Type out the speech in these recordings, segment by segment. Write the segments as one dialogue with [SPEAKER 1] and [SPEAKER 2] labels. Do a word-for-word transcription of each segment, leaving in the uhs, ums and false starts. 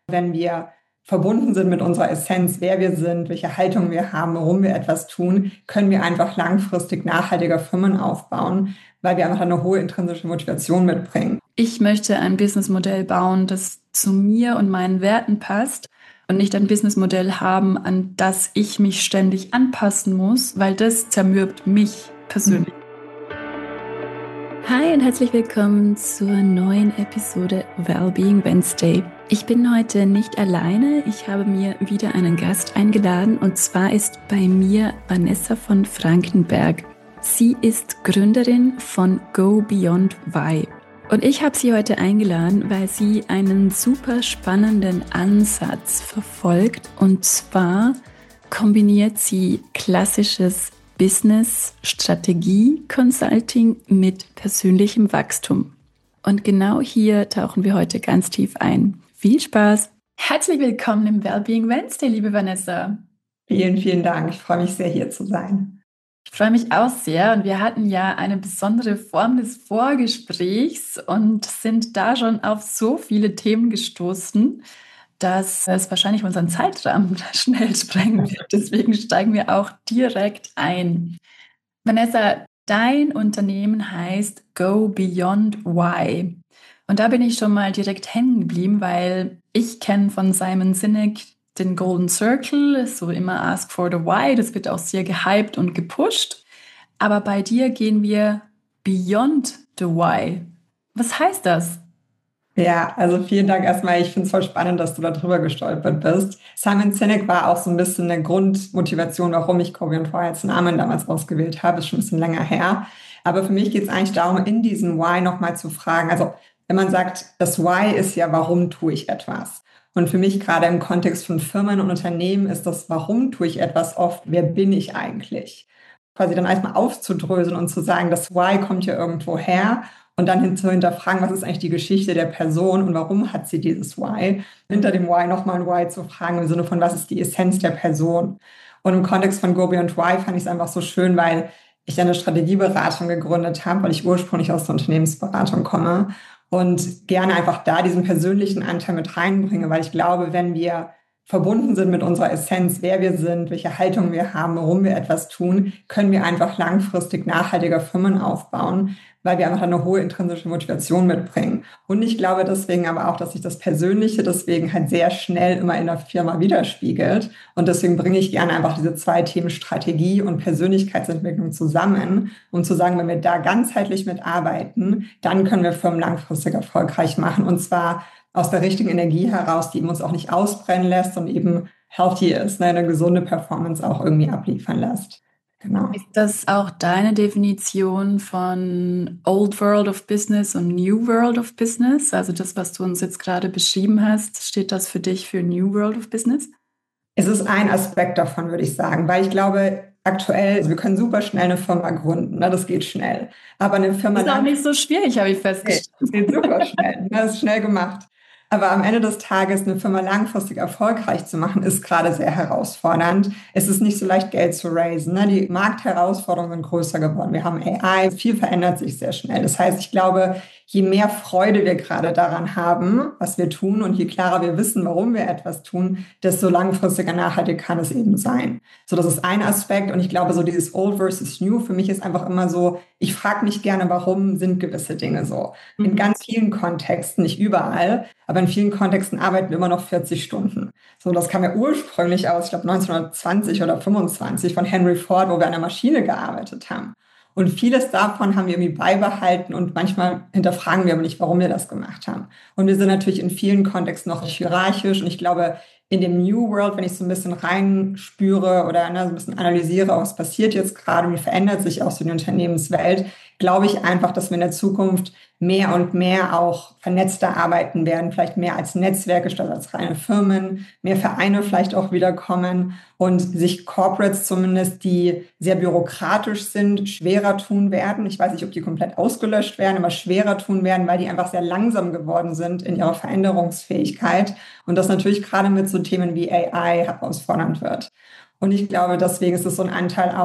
[SPEAKER 1] Wenn wir verbunden sind mit unserer Essenz, wer wir sind, welche Haltung wir haben, warum wir etwas tun, können wir einfach langfristig nachhaltiger Firmen aufbauen, weil wir einfach eine hohe intrinsische Motivation mitbringen.
[SPEAKER 2] Ich möchte ein Businessmodell bauen, das zu mir und meinen Werten passt und nicht ein Businessmodell haben, an das ich mich ständig anpassen muss, weil das zermürbt mich persönlich.
[SPEAKER 3] Hi und herzlich willkommen zur neuen Episode Wellbeing Wednesday. Ich bin heute nicht alleine, ich habe mir wieder einen Gast eingeladen und zwar ist bei mir Vanessa von Frankenberg. Sie ist Gründerin von Go Beyond Why. Und ich habe sie heute eingeladen, weil sie einen super spannenden Ansatz verfolgt und zwar kombiniert sie klassisches Business, Strategie, Consulting mit persönlichem Wachstum. Und genau hier tauchen wir heute ganz tief ein. Viel Spaß!
[SPEAKER 2] Herzlich willkommen im Wellbeing Wednesday, liebe Vanessa.
[SPEAKER 1] Vielen, vielen Dank. Ich freue mich sehr, hier zu sein.
[SPEAKER 2] Ich freue mich auch sehr und wir hatten ja eine besondere Form des Vorgesprächs und sind da schon auf so viele Themen gestoßen, dass es wahrscheinlich unseren Zeitrahmen schnell sprengen wird. Deswegen steigen wir auch direkt ein. Vanessa, dein Unternehmen heißt Go Beyond Why. Und da bin ich schon mal direkt hängen geblieben, weil ich kenne von Simon Sinek den Golden Circle, so immer Ask for the Why. Das wird auch sehr gehypt und gepusht. Aber bei dir gehen wir Beyond the Why. Was heißt das?
[SPEAKER 1] Ja, also vielen Dank erstmal. Ich finde es voll spannend, dass du da drüber gestolpert bist. Simon Sinek war auch so ein bisschen eine Grundmotivation, warum ich Go Beyond Why als Namen damals ausgewählt habe. Ist schon ein bisschen länger her. Aber für mich geht es eigentlich darum, in diesem Why nochmal zu fragen. Also wenn man sagt, das Why ist ja, warum tue ich etwas? Und für mich gerade im Kontext von Firmen und Unternehmen ist das, warum tue ich etwas oft, wer bin ich eigentlich? Quasi dann erstmal aufzudröseln und zu sagen, das Why kommt ja irgendwo her. Und dann hin zu hinterfragen, was ist eigentlich die Geschichte der Person und warum hat sie dieses Why? Hinter dem Why nochmal ein Why zu fragen im Sinne von, was ist die Essenz der Person? Und im Kontext von Go Beyond Why fand ich es einfach so schön, weil ich eine Strategieberatung gegründet habe, weil ich ursprünglich aus der Unternehmensberatung komme und gerne einfach da diesen persönlichen Anteil mit reinbringe, weil ich glaube, wenn wir verbunden sind mit unserer Essenz, wer wir sind, welche Haltung wir haben, warum wir etwas tun, können wir einfach langfristig nachhaltiger Firmen aufbauen, weil wir einfach eine hohe intrinsische Motivation mitbringen. Und ich glaube deswegen aber auch, dass sich das Persönliche deswegen halt sehr schnell immer in der Firma widerspiegelt. Und deswegen bringe ich gerne einfach diese zwei Themen Strategie und Persönlichkeitsentwicklung zusammen, um zu sagen, wenn wir da ganzheitlich mitarbeiten, dann können wir Firmen langfristig erfolgreich machen. Und zwar aus der richtigen Energie heraus, die uns auch nicht ausbrennen lässt und eben healthy ist, ne, eine gesunde Performance auch irgendwie abliefern lässt. Genau.
[SPEAKER 2] Ist das auch deine Definition von Old World of Business und New World of Business? Also das, was du uns jetzt gerade beschrieben hast, steht das für dich für New World of Business?
[SPEAKER 1] Es ist ein Aspekt davon, würde ich sagen, weil ich glaube, aktuell, also wir können super schnell eine Firma gründen, ne, das geht schnell. Aber eine Firma...
[SPEAKER 2] Das ist auch nicht so schwierig, habe ich festgestellt.
[SPEAKER 1] Das geht super schnell, ne, das ist schnell gemacht. Aber am Ende des Tages eine Firma langfristig erfolgreich zu machen, ist gerade sehr herausfordernd. Es ist nicht so leicht, Geld zu raisen. Ne? Die Marktherausforderungen sind größer geworden. Wir haben A I, viel verändert sich sehr schnell. Das heißt, ich glaube, je mehr Freude wir gerade daran haben, was wir tun und je klarer wir wissen, warum wir etwas tun, desto langfristiger nachhaltig kann es eben sein. So, das ist ein Aspekt. Und ich glaube, so dieses Old versus New, für mich ist einfach immer so, ich frage mich gerne, warum sind gewisse Dinge so? In ganz vielen Kontexten, nicht überall, aber in vielen Kontexten arbeiten wir immer noch vierzig Stunden. So, das kam ja ursprünglich aus, ich glaube neunzehnhundertzwanzig oder fünfundzwanzig von Henry Ford, wo wir an der Maschine gearbeitet haben. Und vieles davon haben wir irgendwie beibehalten und manchmal hinterfragen wir aber nicht, warum wir das gemacht haben. Und wir sind natürlich in vielen Kontexten noch hierarchisch und ich glaube, in dem New World, wenn ich so ein bisschen reinspüre oder ne, so ein bisschen analysiere, was passiert jetzt gerade, wie verändert sich auch so die Unternehmenswelt, glaube ich einfach, dass wir in der Zukunft mehr und mehr auch vernetzter arbeiten werden, vielleicht mehr als Netzwerke statt als reine Firmen, mehr Vereine vielleicht auch wiederkommen und sich Corporates zumindest, die sehr bürokratisch sind, schwerer tun werden. Ich weiß nicht, ob die komplett ausgelöscht werden, aber schwerer tun werden, weil die einfach sehr langsam geworden sind in ihrer Veränderungsfähigkeit und das natürlich gerade mit so Themen wie A I herausfordernd wird. Und ich glaube, deswegen ist es so ein Anteil aus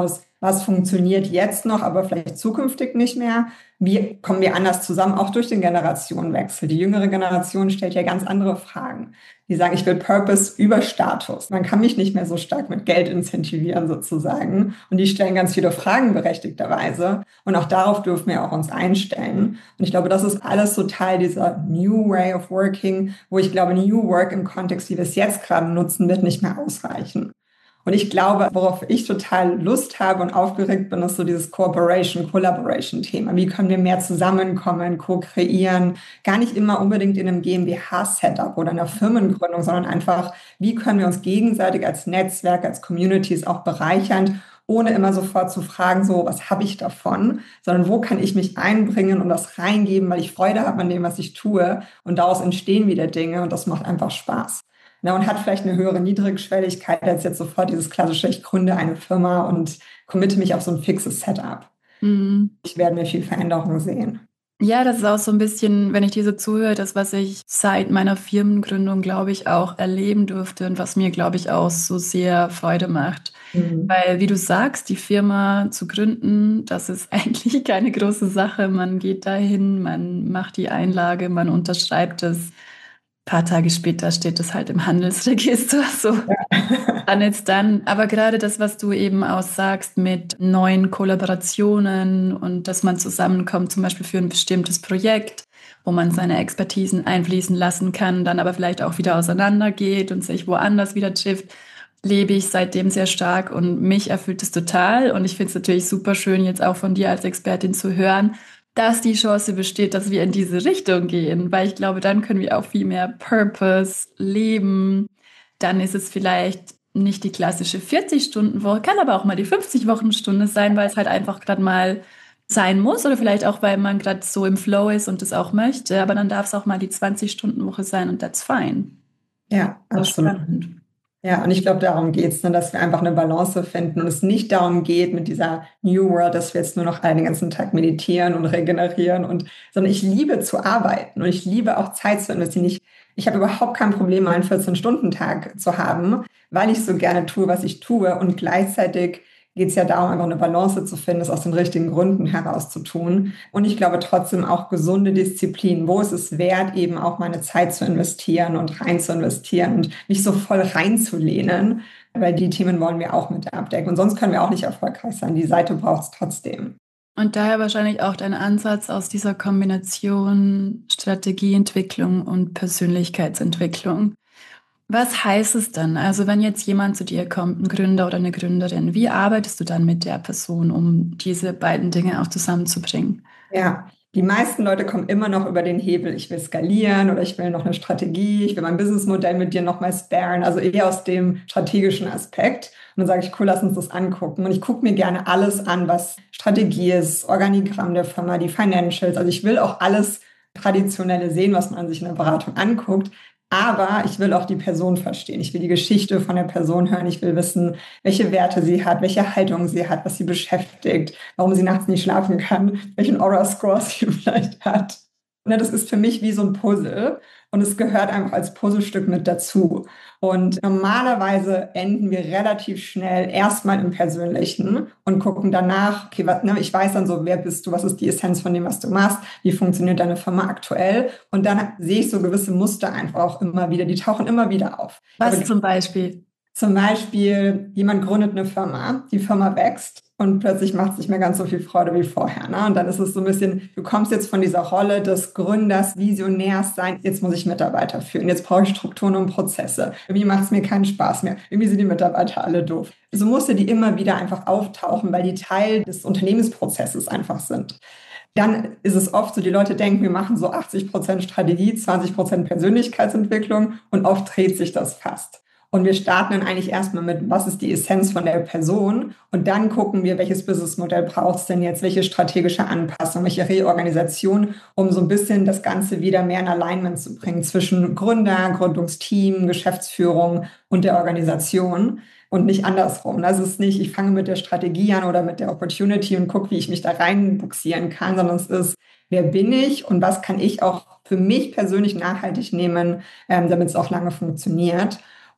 [SPEAKER 1] was funktioniert jetzt noch, aber vielleicht zukünftig nicht mehr. Wie kommen wir anders zusammen, auch durch den Generationenwechsel? Die jüngere Generation stellt ja ganz andere Fragen. Die sagen, ich will Purpose über Status. Man kann mich nicht mehr so stark mit Geld incentivieren sozusagen. Und die stellen ganz viele Fragen berechtigterweise. Und auch darauf dürfen wir auch uns einstellen. Und ich glaube, das ist alles so Teil dieser New Way of Working, wo ich glaube, New Work im Kontext, wie wir es jetzt gerade nutzen, wird nicht mehr ausreichen. Und ich glaube, worauf ich total Lust habe und aufgeregt bin, ist so dieses Cooperation, Collaboration-Thema. Wie können wir mehr zusammenkommen, co-kreieren? Gar nicht immer unbedingt in einem GmbH-Setup oder einer Firmengründung, sondern einfach, wie können wir uns gegenseitig als Netzwerk, als Communities auch bereichern, ohne immer sofort zu fragen, so, was habe ich davon? Sondern wo kann ich mich einbringen und das reingeben, weil ich Freude habe an dem, was ich tue. Und daraus entstehen wieder Dinge und das macht einfach Spaß. Na, und hat vielleicht eine höhere Niedrigschwelligkeit als jetzt sofort dieses klassische, ich gründe eine Firma und committe mich auf so ein fixes Setup. Mhm. Ich werde mir viel Veränderung sehen.
[SPEAKER 2] Ja, das ist auch so ein bisschen, wenn ich dir so zuhöre, das, was ich seit meiner Firmengründung, glaube ich, auch erleben durfte und was mir, glaube ich, auch so sehr Freude macht. Mhm. Weil, wie du sagst, die Firma zu gründen, das ist eigentlich keine große Sache. Man geht dahin, man macht die Einlage, man unterschreibt es. Ein paar Tage später steht es halt im Handelsregister, so ja. Dann jetzt dann. Aber gerade das, was du eben auch sagst mit neuen Kollaborationen und dass man zusammenkommt, zum Beispiel für ein bestimmtes Projekt, wo man seine Expertisen einfließen lassen kann, dann aber vielleicht auch wieder auseinandergeht und sich woanders wieder trifft, lebe ich seitdem sehr stark und mich erfüllt es total. Und ich finde es natürlich super schön, jetzt auch von dir als Expertin zu hören, dass die Chance besteht, dass wir in diese Richtung gehen, weil ich glaube, dann können wir auch viel mehr Purpose leben. Dann ist es vielleicht nicht die klassische vierzig-Stunden-Woche, kann aber auch mal die fünfzig-Wochen-Stunde sein, weil es halt einfach gerade mal sein muss oder vielleicht auch, weil man gerade so im Flow ist und das auch möchte, aber dann darf es auch mal die zwanzig-Stunden-Woche sein und that's fine.
[SPEAKER 1] Ja, absolut. Spannend. Ja, und ich glaube, darum geht's, ne, dass wir einfach eine Balance finden und es nicht darum geht mit dieser New World, dass wir jetzt nur noch den ganzen Tag meditieren und regenerieren, und sondern ich liebe zu arbeiten und ich liebe auch Zeit zu investieren. Ich, ich habe überhaupt kein Problem, einen vierzehn-Stunden-Tag zu haben, weil ich so gerne tue, was ich tue, und gleichzeitig geht es ja darum, einfach eine Balance zu finden, das aus den richtigen Gründen heraus zu tun. Und ich glaube trotzdem auch gesunde Disziplin. Wo ist es wert, eben auch meine Zeit zu investieren und rein zu investieren und mich so voll reinzulehnen, weil die Themen wollen wir auch mit abdecken. Und sonst können wir auch nicht erfolgreich sein. Die Seite braucht es trotzdem.
[SPEAKER 2] Und daher wahrscheinlich auch dein Ansatz aus dieser Kombination Strategieentwicklung und Persönlichkeitsentwicklung. Was heißt es dann? Also wenn jetzt jemand zu dir kommt, ein Gründer oder eine Gründerin, wie arbeitest du dann mit der Person, um diese beiden Dinge auch zusammenzubringen?
[SPEAKER 1] Ja, die meisten Leute kommen immer noch über den Hebel, ich will skalieren oder ich will noch eine Strategie, ich will mein Businessmodell mit dir nochmal sparen, also eher aus dem strategischen Aspekt. Und dann sage ich, cool, lass uns das angucken. Und ich gucke mir gerne alles an, was Strategie ist, Organigramm der Firma, die Financials. Also ich will auch alles Traditionelle sehen, was man sich in der Beratung anguckt. Aber ich will auch die Person verstehen. Ich will die Geschichte von der Person hören. Ich will wissen, welche Werte sie hat, welche Haltung sie hat, was sie beschäftigt, warum sie nachts nicht schlafen kann, welchen Aura-Score sie vielleicht hat. Und das ist für mich wie so ein Puzzle. Und es gehört einfach als Puzzlestück mit dazu. Und normalerweise enden wir relativ schnell erstmal im Persönlichen und gucken danach, okay, was, ne, ich weiß dann so, wer bist du, was ist die Essenz von dem, was du machst, wie funktioniert deine Firma aktuell. Und dann sehe ich so gewisse Muster einfach auch immer wieder, die tauchen immer wieder auf.
[SPEAKER 2] Was Aber zum Beispiel?
[SPEAKER 1] Zum Beispiel, jemand gründet eine Firma, die Firma wächst und plötzlich macht es nicht mehr ganz so viel Freude wie vorher. Ne? Und dann ist es so ein bisschen, du kommst jetzt von dieser Rolle des Gründers, Visionärs sein, jetzt muss ich Mitarbeiter führen, jetzt brauche ich Strukturen und Prozesse. Irgendwie macht es mir keinen Spaß mehr. Irgendwie sind die Mitarbeiter alle doof. So musste die immer wieder einfach auftauchen, weil die Teil des Unternehmensprozesses einfach sind. Dann ist es oft so, die Leute denken, wir machen so achtzig Prozent Strategie, zwanzig Prozent Persönlichkeitsentwicklung, und oft dreht sich das fast. Und wir starten dann eigentlich erstmal mit, was ist die Essenz von der Person? Und dann gucken wir, welches Businessmodell braucht es denn jetzt, welche strategische Anpassung, welche Reorganisation, um so ein bisschen das Ganze wieder mehr in Alignment zu bringen zwischen Gründer, Gründungsteam, Geschäftsführung und der Organisation und nicht andersrum. Das ist nicht, ich fange mit der Strategie an oder mit der Opportunity und gucke, wie ich mich da reinbuxieren kann, sondern es ist, wer bin ich und was kann ich auch für mich persönlich nachhaltig nehmen, ähm, damit es auch lange funktioniert.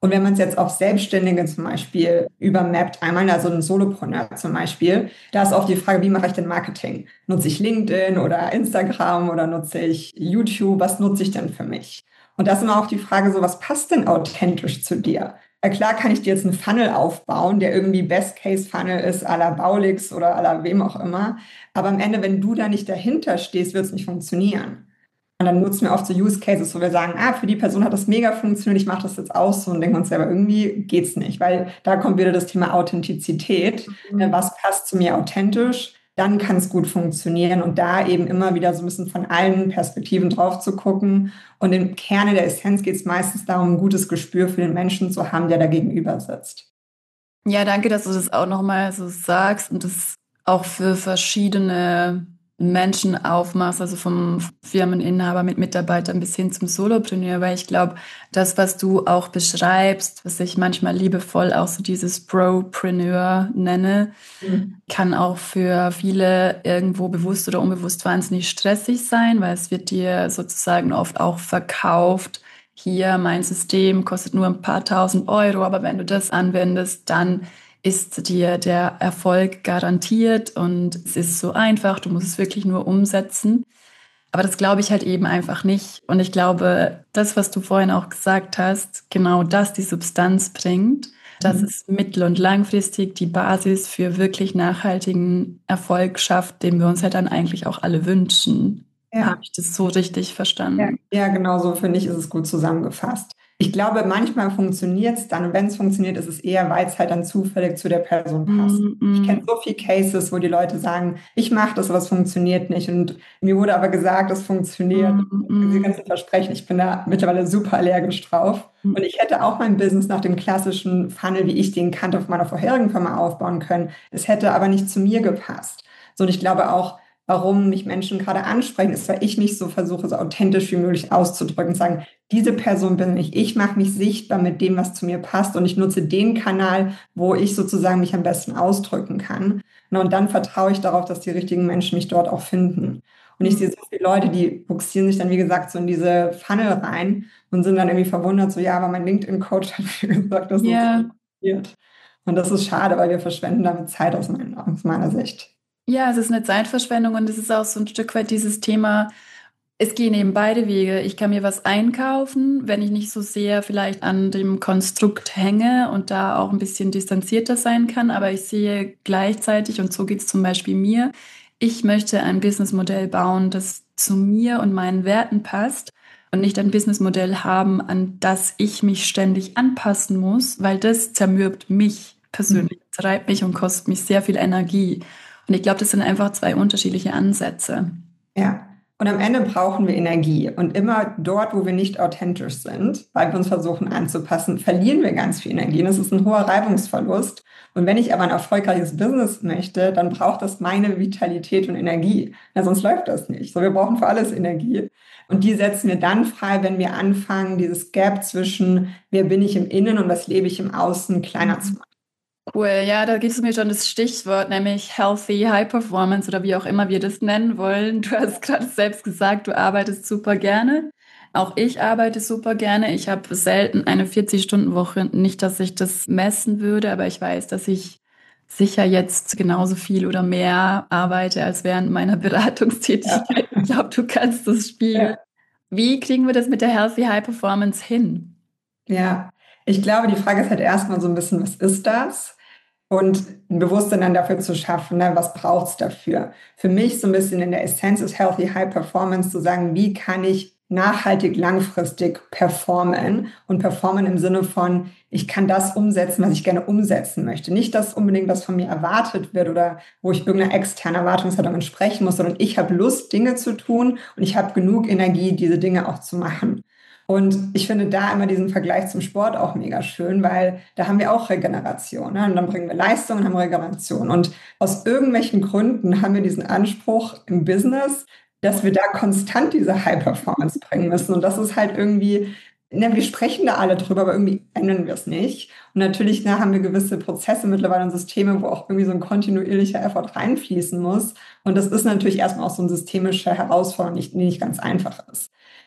[SPEAKER 1] Und wenn man es jetzt auf Selbstständige zum Beispiel übermappt, einmal also ein Solopreneur zum Beispiel, da ist auch die Frage, wie mache ich denn Marketing? Nutze ich LinkedIn oder Instagram oder nutze ich YouTube? Was nutze ich denn für mich? Und das ist immer auch die Frage, so was passt denn authentisch zu dir? Ja, klar kann ich dir jetzt einen Funnel aufbauen, der irgendwie Best-Case-Funnel ist, à la Baulix oder à la wem auch immer. Aber am Ende, wenn du da nicht dahinter stehst, wird es nicht funktionieren. Und dann nutzen wir oft so Use Cases, wo wir sagen, ah, für die Person hat das mega funktioniert, ich mache das jetzt auch so und denken uns selber, irgendwie geht's nicht, weil da kommt wieder das Thema Authentizität. Mhm. Was passt zu mir authentisch? Dann kann es gut funktionieren und da eben immer wieder so ein bisschen von allen Perspektiven drauf zu gucken. Und im Kerne der Essenz geht es meistens darum, ein gutes Gespür für den Menschen zu haben, der da gegenüber sitzt.
[SPEAKER 2] Ja, danke, dass du das auch nochmal so sagst und das auch für verschiedene Menschen aufmachst, also vom Firmeninhaber mit Mitarbeitern bis hin zum Solopreneur, weil ich glaube, das, was du auch beschreibst, was ich manchmal liebevoll auch so dieses Bropreneur nenne, mhm. kann auch für viele irgendwo bewusst oder unbewusst wahnsinnig stressig sein, weil es wird dir sozusagen oft auch verkauft, hier mein System kostet nur ein paar tausend Euro, aber wenn du das anwendest, dann ist dir der Erfolg garantiert und es ist so einfach, du musst es wirklich nur umsetzen. Aber das glaube ich halt eben einfach nicht. Und ich glaube, das, was du vorhin auch gesagt hast, genau das die Substanz bringt, dass mhm. es mittel- und langfristig die Basis für wirklich nachhaltigen Erfolg schafft, den wir uns halt dann eigentlich auch alle wünschen. Ja. Habe ich das so richtig verstanden?
[SPEAKER 1] Ja, ja, genau so finde ich, ist es gut zusammengefasst. Ich glaube, manchmal funktioniert es dann und wenn es funktioniert, ist es eher, weil es halt dann zufällig zu der Person passt. Mm-hmm. Ich kenne so viele Cases, wo die Leute sagen, ich mache das, aber es funktioniert nicht und mir wurde aber gesagt, es funktioniert. Mm-hmm. Diese ganzen Versprechen, ich bin da mittlerweile super allergisch drauf. Mm-hmm. Und ich hätte auch mein Business nach dem klassischen Funnel, wie ich den kannte, auf meiner vorherigen Firma aufbauen können. Es hätte aber nicht zu mir gepasst. So, und ich glaube auch, warum mich Menschen gerade ansprechen, ist, weil ich mich so versuche, so authentisch wie möglich auszudrücken und sagen, diese Person bin ich, ich mache mich sichtbar mit dem, was zu mir passt und ich nutze den Kanal, wo ich sozusagen mich am besten ausdrücken kann. Und dann vertraue ich darauf, dass die richtigen Menschen mich dort auch finden. Und ich sehe so viele Leute, die buxieren sich dann, wie gesagt, so in diese Funnel rein und sind dann irgendwie verwundert, so, ja, aber mein LinkedIn-Coach hat mir gesagt, dass das yeah. funktioniert. Und das ist schade, weil wir verschwenden damit Zeit aus meiner, aus meiner Sicht.
[SPEAKER 2] Ja, es ist eine Zeitverschwendung und es ist auch so ein Stück weit dieses Thema, es gehen eben beide Wege. Ich kann mir was einkaufen, wenn ich nicht so sehr vielleicht an dem Konstrukt hänge und da auch ein bisschen distanzierter sein kann, aber ich sehe gleichzeitig, und so geht es zum Beispiel mir, ich möchte ein Businessmodell bauen, das zu mir und meinen Werten passt und nicht ein Businessmodell haben, an das ich mich ständig anpassen muss, weil das zermürbt mich persönlich, mhm. treibt mich und kostet mich sehr viel Energie. Und ich glaube, das sind einfach zwei unterschiedliche Ansätze.
[SPEAKER 1] Ja, und am Ende brauchen wir Energie. Und immer dort, wo wir nicht authentisch sind, weil wir uns versuchen anzupassen, verlieren wir ganz viel Energie. Und das ist ein hoher Reibungsverlust. Und wenn ich aber ein erfolgreiches Business möchte, dann braucht das meine Vitalität und Energie. Ja, sonst läuft das nicht. So, wir brauchen für alles Energie. Und die setzen wir dann frei, wenn wir anfangen, dieses Gap zwischen, wer bin ich im Innen und was lebe ich im Außen, kleiner zu machen.
[SPEAKER 2] Cool, ja, da gibst du mir schon das Stichwort, nämlich Healthy High Performance oder wie auch immer wir das nennen wollen. Du hast gerade selbst gesagt, du arbeitest super gerne. Auch ich arbeite super gerne. Ich habe selten eine vierzig-Stunden-Woche. Nicht, dass ich das messen würde, aber ich weiß, dass ich sicher jetzt genauso viel oder mehr arbeite als während meiner Beratungstätigkeit. Ja. Ich glaube, du kannst das Spiel. Ja. Wie kriegen wir das mit der Healthy High Performance hin?
[SPEAKER 1] Ja, ich glaube, die Frage ist halt erstmal so ein bisschen, was ist das? Und ein Bewusstsein dann dafür zu schaffen, ne, was braucht es dafür? Für mich so ein bisschen in der Essenz ist Healthy High Performance zu sagen, wie kann ich nachhaltig, langfristig performen und performen im Sinne von, ich kann das umsetzen, was ich gerne umsetzen möchte. Nicht das unbedingt, was von mir erwartet wird oder wo ich irgendeiner externen Erwartungshaltung entsprechen muss, sondern ich habe Lust, Dinge zu tun und ich habe genug Energie, diese Dinge auch zu machen. Und ich finde da immer diesen Vergleich zum Sport auch mega schön, weil da haben wir auch Regeneration. Ne? Und dann bringen wir Leistung und haben Regeneration. Und aus irgendwelchen Gründen haben wir diesen Anspruch im Business, dass wir da konstant diese High-Performance bringen müssen. Und das ist halt irgendwie, ne, wir sprechen da alle drüber, aber irgendwie ändern wir es nicht. Und natürlich ne, haben wir gewisse Prozesse mittlerweile und Systeme, wo auch irgendwie so ein kontinuierlicher Effort reinfließen muss. Und das ist natürlich erstmal auch so eine systemische Herausforderung, die nicht ganz einfach ist.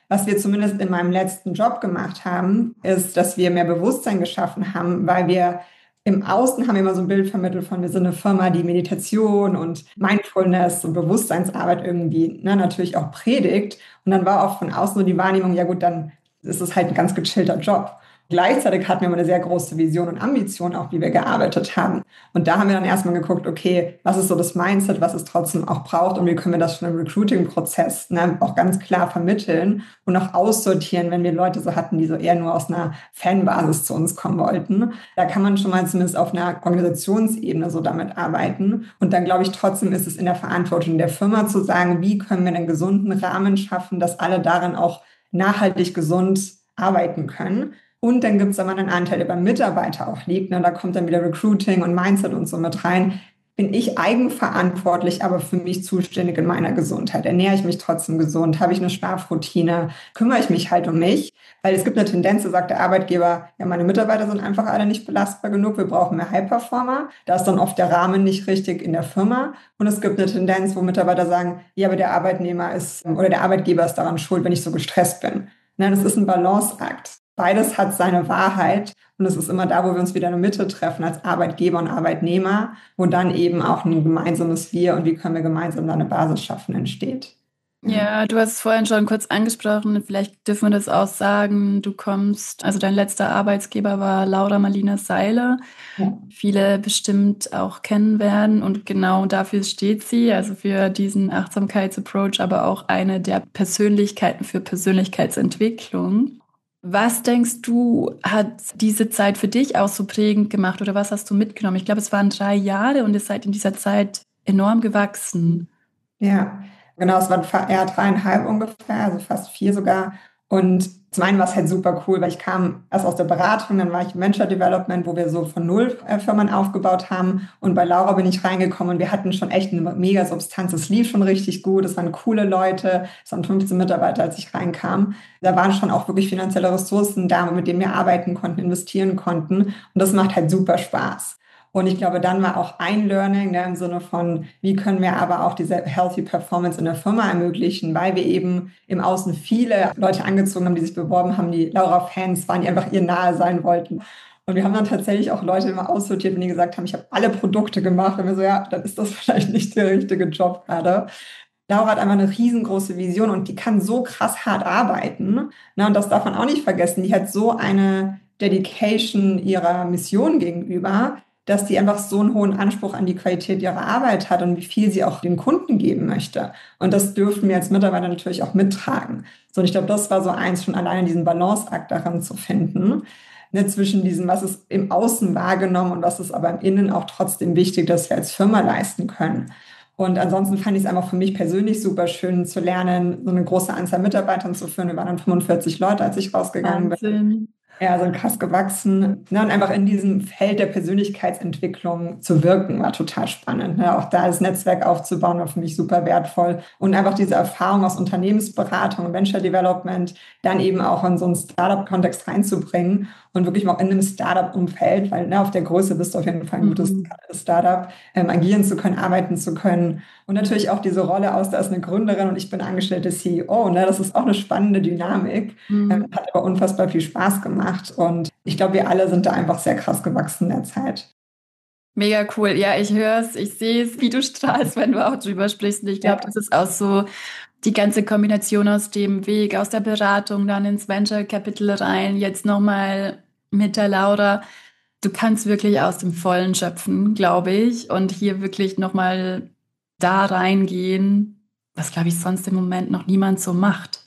[SPEAKER 1] Was wir zumindest in meinem letzten Job gemacht haben, ist, dass wir mehr Bewusstsein geschaffen haben, weil wir im Außen haben wir immer so ein Bild vermittelt von, wir sind eine Firma, die Meditation und Mindfulness und Bewusstseinsarbeit irgendwie, ne, natürlich auch predigt. Und dann war auch von außen so die Wahrnehmung, ja gut, dann ist es halt ein ganz gechillter Job. Gleichzeitig hatten wir eine sehr große Vision und Ambition, auch wie wir gearbeitet haben. Und da haben wir dann erstmal geguckt, okay, was ist so das Mindset, was es trotzdem auch braucht und wie können wir das schon im Recruiting-Prozess, ne, auch ganz klar vermitteln und auch aussortieren, wenn wir Leute so hatten, die so eher nur aus einer Fanbasis zu uns kommen wollten. Da kann man schon mal zumindest auf einer Organisationsebene so damit arbeiten. Und dann glaube ich, trotzdem ist es in der Verantwortung der Firma zu sagen, wie können wir einen gesunden Rahmen schaffen, dass alle darin auch nachhaltig gesund arbeiten können. Und dann gibt es aber einen Anteil, der beim Mitarbeiter auch liegt. Ne? Da kommt dann wieder Recruiting und Mindset und so mit rein. Bin ich eigenverantwortlich, aber für mich zuständig in meiner Gesundheit? Ernähre ich mich trotzdem gesund? Habe ich eine Schlafroutine? Kümmere ich mich halt um mich? Weil es gibt eine Tendenz, da sagt der Arbeitgeber, ja, meine Mitarbeiter sind einfach alle nicht belastbar genug, wir brauchen mehr High-Performer. Da ist dann oft der Rahmen nicht richtig in der Firma. Und es gibt eine Tendenz, wo Mitarbeiter sagen, ja, aber der Arbeitnehmer ist oder der Arbeitgeber ist daran schuld, wenn ich so gestresst bin. Nein, das ist ein Balanceakt. Beides hat seine Wahrheit und es ist immer da, wo wir uns wieder in der Mitte treffen als Arbeitgeber und Arbeitnehmer, wo dann eben auch ein gemeinsames Wir und wie können wir gemeinsam da eine Basis schaffen entsteht.
[SPEAKER 2] Ja, du hast es vorhin schon kurz angesprochen, vielleicht dürfen wir das auch sagen, du kommst, also dein letzter Arbeitsgeber war Laura Marlina Seiler, ja. Viele bestimmt auch kennen werden und genau dafür steht sie, also für diesen Achtsamkeitsapproach, aber auch eine der Persönlichkeiten für Persönlichkeitsentwicklung. Was denkst du, hat diese Zeit für dich auch so prägend gemacht oder was hast du mitgenommen? Ich glaube, es waren drei Jahre und ihr seid in dieser Zeit enorm gewachsen.
[SPEAKER 1] Ja, genau, es waren eher dreieinhalb ungefähr, also fast vier sogar. Und zum einen war es halt super cool, weil ich kam erst aus der Beratung, dann war ich im Venture Development, wo wir so von null äh, Firmen aufgebaut haben. Und bei Laura bin ich reingekommen und wir hatten schon echt eine mega Substanz. Es lief schon richtig gut, es waren coole Leute, es waren fünfzehn Mitarbeiter, als ich reinkam. Da waren schon auch wirklich finanzielle Ressourcen da, mit denen wir arbeiten konnten, investieren konnten. Und das macht halt super Spaß. Und ich glaube, dann war auch ein Learning, ne, im Sinne von, wie können wir aber auch diese healthy Performance in der Firma ermöglichen, weil wir eben im Außen viele Leute angezogen haben, die sich beworben haben, die Laura-Fans waren, die einfach ihr nahe sein wollten. Und wir haben dann tatsächlich auch Leute immer aussortiert, wenn die gesagt haben, ich habe alle Produkte gemacht. Und wir so, ja, dann ist das vielleicht nicht der richtige Job gerade. Laura hat einfach eine riesengroße Vision und die kann so krass hart arbeiten. Ne, und das darf man auch nicht vergessen. Die hat so eine Dedication ihrer Mission gegenüber, dass die einfach so einen hohen Anspruch an die Qualität ihrer Arbeit hat und wie viel sie auch den Kunden geben möchte. Und das dürfen wir als Mitarbeiter natürlich auch mittragen. So, und ich glaube, das war so eins, schon alleine diesen Balanceakt daran zu finden, ne, zwischen diesem, was ist im Außen wahrgenommen und was ist aber im Innen auch trotzdem wichtig, dass wir als Firma leisten können. Und ansonsten fand ich es einfach für mich persönlich super schön zu lernen, so eine große Anzahl Mitarbeitern zu führen. Wir waren dann fünfundvierzig Leute, als ich rausgegangen
[SPEAKER 2] Wahnsinn.
[SPEAKER 1] bin. Ja, sind krass gewachsen. Ne, und einfach in diesem Feld der Persönlichkeitsentwicklung zu wirken, war total spannend. Ne? Auch da das Netzwerk aufzubauen, war für mich super wertvoll. Und einfach diese Erfahrung aus Unternehmensberatung und Venture Development dann eben auch in so einen Startup-Kontext reinzubringen und wirklich auch in einem Startup-Umfeld, weil ne, auf der Größe bist du auf jeden Fall ein gutes mhm. Startup, ähm, agieren zu können, arbeiten zu können. Und natürlich auch diese Rolle aus, da ist eine Gründerin und ich bin angestellte C E O. Ne? Das ist auch eine spannende Dynamik. Mhm. Ähm, hat aber unfassbar viel Spaß gemacht. Und ich glaube, wir alle sind da einfach sehr krass gewachsen in der Zeit.
[SPEAKER 2] Mega cool. Ja, ich höre es, ich sehe es, wie du strahlst, wenn du auch drüber sprichst. Und ich glaube, ja. das ist auch so die ganze Kombination aus dem Weg, aus der Beratung, dann ins Venture Capital rein, jetzt nochmal mit der Laura. Du kannst wirklich aus dem Vollen schöpfen, glaube ich. Und hier wirklich nochmal da reingehen, was, glaube ich, sonst im Moment noch niemand so macht.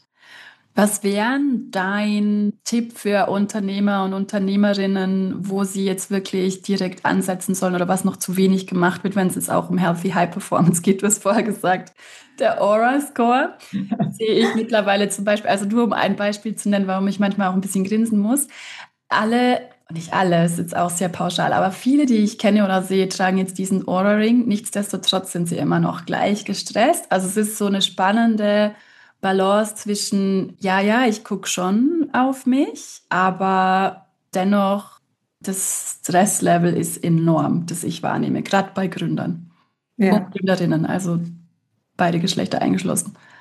[SPEAKER 2] Was wäre dein Tipp für Unternehmer und Unternehmerinnen, wo sie jetzt wirklich direkt ansetzen sollen oder was noch zu wenig gemacht wird, wenn es jetzt auch um Healthy High Performance geht? Du hast vorher gesagt, der Aura Score sehe ich mittlerweile zum Beispiel, also nur um ein Beispiel zu nennen, warum ich manchmal auch ein bisschen grinsen muss. Alle, nicht alle, ist jetzt auch sehr pauschal, aber viele, die ich kenne oder sehe, tragen jetzt diesen Aura Ring. Nichtsdestotrotz sind sie immer noch gleich gestresst. Also es ist so eine spannende Balance zwischen, ja, ja, ich gucke schon auf mich, aber dennoch das Stresslevel ist enorm, das ich wahrnehme, gerade bei Gründern ja. und Gründerinnen, also beide Geschlechter eingeschlossen.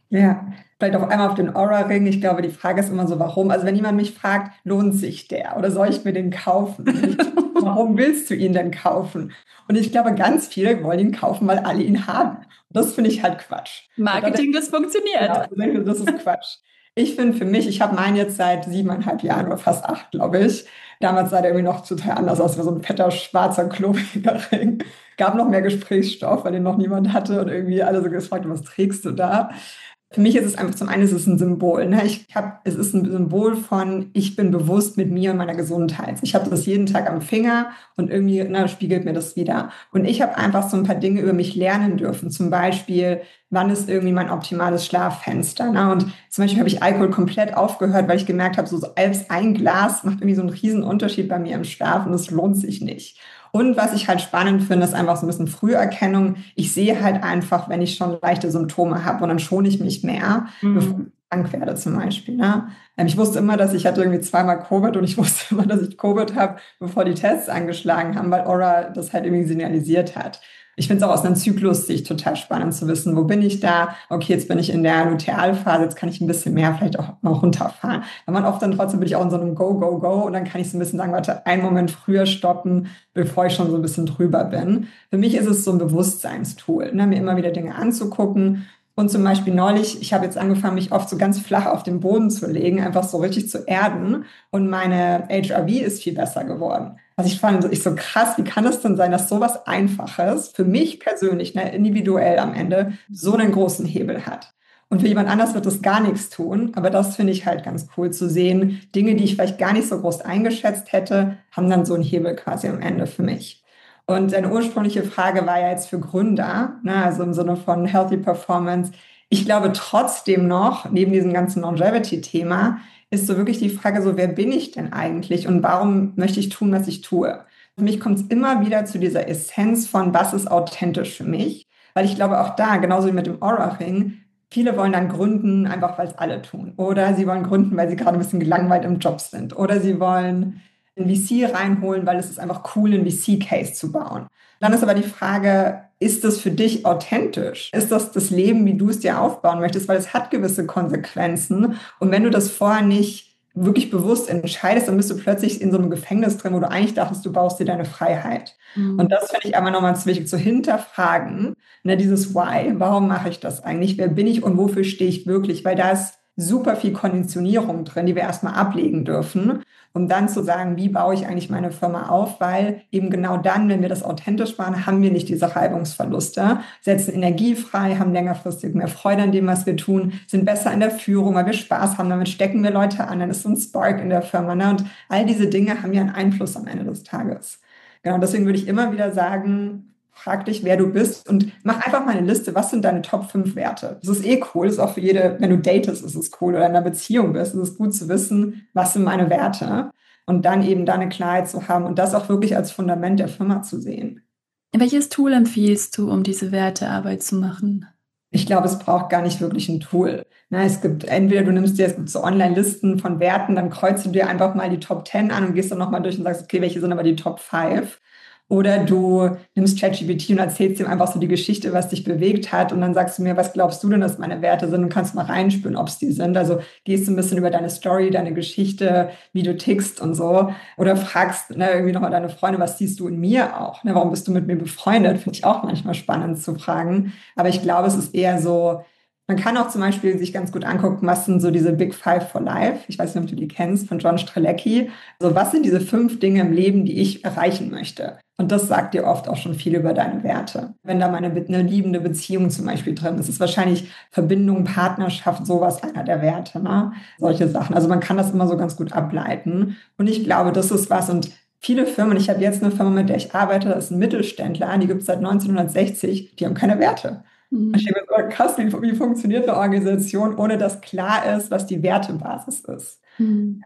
[SPEAKER 1] Ja, vielleicht auch einmal auf den Aura-Ring. Ich glaube, die Frage ist immer so, warum? Also wenn jemand mich fragt, lohnt sich der oder soll ich mir den kaufen? Dann bin ich, warum willst du ihn denn kaufen? Und ich glaube, ganz viele wollen ihn kaufen, weil alle ihn haben. Und das finde ich halt Quatsch.
[SPEAKER 2] Marketing, das funktioniert.
[SPEAKER 1] Genau, das ist Quatsch. Ich finde für mich, ich habe meinen jetzt seit siebeneinhalb Jahren oder fast acht, glaube ich. Damals sah der irgendwie noch total anders aus, wie so ein fetter, schwarzer, klobiger Ring. Gab noch mehr Gesprächsstoff, weil den noch niemand hatte und irgendwie alle so gefragt, was trägst du da? Für mich ist es einfach, zum einen ist es ein Symbol. Ne? Ich hab, es ist ein Symbol von, ich bin bewusst mit mir und meiner Gesundheit. Ich habe das jeden Tag am Finger und irgendwie ne, spiegelt mir das wieder. Und ich habe einfach so ein paar Dinge über mich lernen dürfen. Zum Beispiel, wann ist irgendwie mein optimales Schlaffenster? Ne? Und zum Beispiel habe ich Alkohol komplett aufgehört, weil ich gemerkt habe, so selbst ein Glas macht irgendwie so einen riesen Unterschied bei mir im Schlaf und das lohnt sich nicht. Und was ich halt spannend finde, ist einfach so ein bisschen Früherkennung. Ich sehe halt einfach, wenn ich schon leichte Symptome habe und dann schone ich mich mehr, mhm. bevor ich krank werde zum Beispiel. Ne? Ich wusste immer, dass ich hatte irgendwie zweimal Covid und ich wusste immer, dass ich Covid habe, bevor die Tests angeschlagen haben, weil Aura das halt irgendwie signalisiert hat. Ich finde es auch aus einer Zyklussicht total spannend zu wissen, wo bin ich da? Okay, jetzt bin ich in der Lutealphase, jetzt kann ich ein bisschen mehr vielleicht auch noch runterfahren. Weil man oft dann trotzdem bin ich auch in so einem Go, Go, Go und dann kann ich so ein bisschen sagen, warte, einen Moment früher stoppen, bevor ich schon so ein bisschen drüber bin. Für mich ist es so ein Bewusstseinstool, ne, mir immer wieder Dinge anzugucken. Und zum Beispiel neulich, ich habe jetzt angefangen, mich oft so ganz flach auf den Boden zu legen, einfach so richtig zu erden. Und meine H R V ist viel besser geworden. Also ich fand ich so krass, wie kann es denn sein, dass sowas Einfaches für mich persönlich, ne, individuell am Ende, so einen großen Hebel hat. Und für jemand anders wird das gar nichts tun. Aber das finde ich halt ganz cool zu sehen. Dinge, die ich vielleicht gar nicht so groß eingeschätzt hätte, haben dann so einen Hebel quasi am Ende für mich. Und deine ursprüngliche Frage war ja jetzt für Gründer, ne, also im Sinne von Healthy Performance. Ich glaube trotzdem noch, neben diesem ganzen Longevity-Thema, ist so wirklich die Frage so, wer bin ich denn eigentlich und warum möchte ich tun, was ich tue? Für mich kommt es immer wieder zu dieser Essenz von, was ist authentisch für mich? Weil ich glaube auch da, genauso wie mit dem Aura-Ring, viele wollen dann gründen, einfach weil es alle tun. Oder sie wollen gründen, weil sie gerade ein bisschen gelangweilt im Job sind. Oder sie wollen einen V C reinholen, weil es ist einfach cool, einen V C-Case zu bauen. Dann ist aber die Frage, ist das für dich authentisch? Ist das das Leben, wie du es dir aufbauen möchtest? Weil es hat gewisse Konsequenzen. Und wenn du das vorher nicht wirklich bewusst entscheidest, dann bist du plötzlich in so einem Gefängnis drin, wo du eigentlich dachtest, du baust dir deine Freiheit. Mhm. Und das finde ich einmal nochmal wichtig zu hinterfragen. Ne, dieses Why, warum mache ich das eigentlich? Wer bin ich und wofür stehe ich wirklich? Weil da ist super viel Konditionierung drin, die wir erstmal ablegen dürfen, um dann zu sagen, wie baue ich eigentlich meine Firma auf, weil eben genau dann, wenn wir das authentisch machen, haben wir nicht diese Reibungsverluste, setzen Energie frei, haben längerfristig mehr Freude an dem, was wir tun, sind besser in der Führung, weil wir Spaß haben, damit stecken wir Leute an, dann ist so ein Spark in der Firma. Ne? Und all diese Dinge haben ja einen Einfluss am Ende des Tages. Genau, deswegen würde ich immer wieder sagen, frag dich, wer du bist und mach einfach mal eine Liste, was sind deine Top fünf Werte. Das ist eh cool, das ist auch für jede, wenn du datest, ist es cool oder in einer Beziehung bist, ist es gut zu wissen, was sind meine Werte und dann eben da eine Klarheit zu haben und das auch wirklich als Fundament der Firma zu sehen.
[SPEAKER 2] Welches Tool empfiehlst du, um diese Wertearbeit zu machen?
[SPEAKER 1] Ich glaube, es braucht gar nicht wirklich ein Tool. Na, es gibt entweder du nimmst dir, es gibt so Online-Listen von Werten, dann kreuzt du dir einfach mal die Top zehn an und gehst dann nochmal durch und sagst, okay, welche sind aber die Top fünf? Oder du nimmst ChatGPT und erzählst ihm einfach so die Geschichte, was dich bewegt hat. Und dann sagst du mir, was glaubst du denn, dass meine Werte sind? Und kannst mal reinspüren, ob es die sind. Also gehst du ein bisschen über deine Story, deine Geschichte, wie du tickst und so. Oder fragst ne, irgendwie nochmal deine Freunde, was siehst du in mir auch? Ne, warum bist du mit mir befreundet? Finde ich auch manchmal spannend zu fragen. Aber ich glaube, es ist eher so, man kann auch zum Beispiel sich ganz gut angucken, was sind so diese Big Five for Life. Ich weiß nicht, ob du die kennst, von John Strelecki. Also was sind diese fünf Dinge im Leben, die ich erreichen möchte? Und das sagt dir oft auch schon viel über deine Werte. Wenn da mal eine, eine liebende Beziehung zum Beispiel drin ist, ist wahrscheinlich Verbindung, Partnerschaft, sowas einer der Werte, ne? Solche Sachen. Also man kann das immer so ganz gut ableiten. Und ich glaube, das ist was. Und viele Firmen, ich habe jetzt eine Firma, mit der ich arbeite, das ist ein Mittelständler, die gibt es seit neunzehnhundertsechzig, die haben keine Werte. Mhm. Ich denke mir, krass, wie, wie funktioniert eine Organisation, ohne dass klar ist, was die Wertebasis ist.
[SPEAKER 2] Mhm.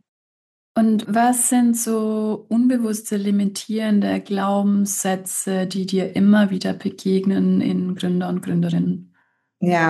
[SPEAKER 2] Und was sind so unbewusste limitierende Glaubenssätze, die dir immer wieder begegnen in Gründer und Gründerinnen?
[SPEAKER 1] Ja,